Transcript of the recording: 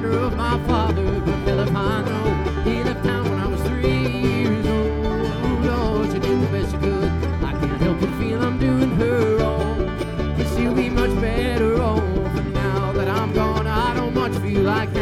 honor of my father. But hell if I know, he left town when I was 3 years old. Oh, she did the best she could. I can't help but feel I'm doing her wrong. Guess she'll be much better off. And now that I'm gone, I don't much feel like